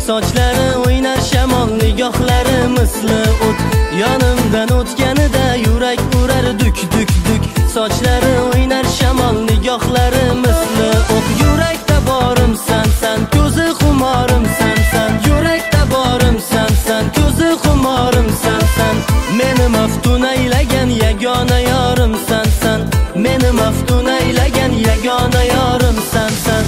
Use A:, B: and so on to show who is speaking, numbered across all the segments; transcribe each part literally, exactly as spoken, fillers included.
A: sochlari o'ynar shamol, nigohlari misli o't. Yonimdan o'tganida yurak urar duk duk duk. Sochlari o'ynar shamol, nigohlari misli o't. Yurakda borim san san, ko'zi xumorim san san. Yurakda borim san san, ko'zi xumorim san san. Meni maftun aylagan yagona yorim san san. Meni maftun aylagan yagona yorim san san.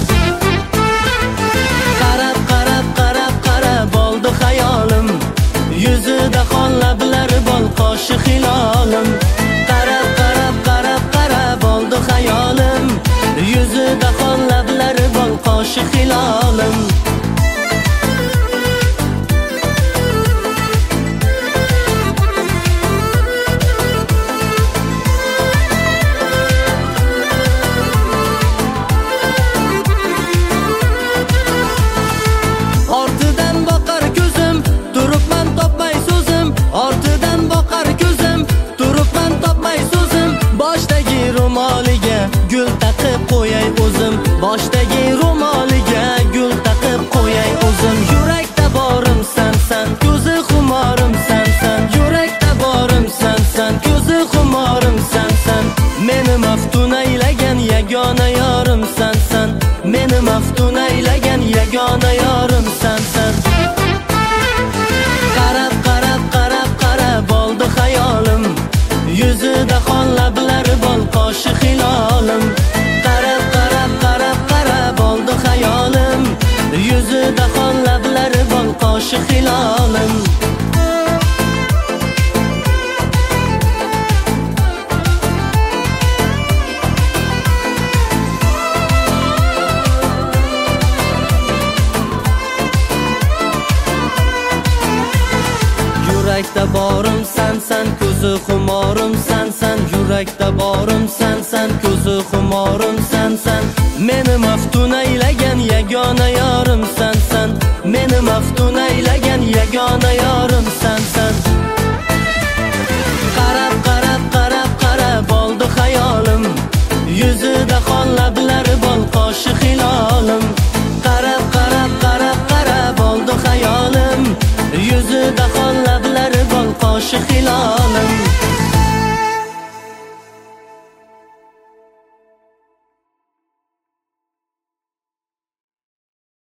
A: Qarab qarab qarab qarab oldi xayolim, yuzida qon lablari bol qoshi hilolim. Qarab qarab qarab qarab oldi xayolim, yuzida qon lablari bol qoshi hilolim. Gul taqib qo'yay o'zim, boshdagi ro'moliga gul taqib qo'yay o'zim. Yurakda borim san san, ko'zi xumorim san san. Yurakda borim san san, ko'zi xumorim san san. Meni maftun aylagan yagona yorim san san. Meni maftun aylagan yagona yorim san san. Qarab qarab qarab qarab oldi xayolim, yuzida qon lablari bol qoshi hilolim. Qarab qarab qarab qarab oldi xayolim, yuzida qon lablari bol qoshi hilolim. Yurakda borim san san, ko'zi xumorim san san. Yurakda borim san san, ko'zi xumorim san san.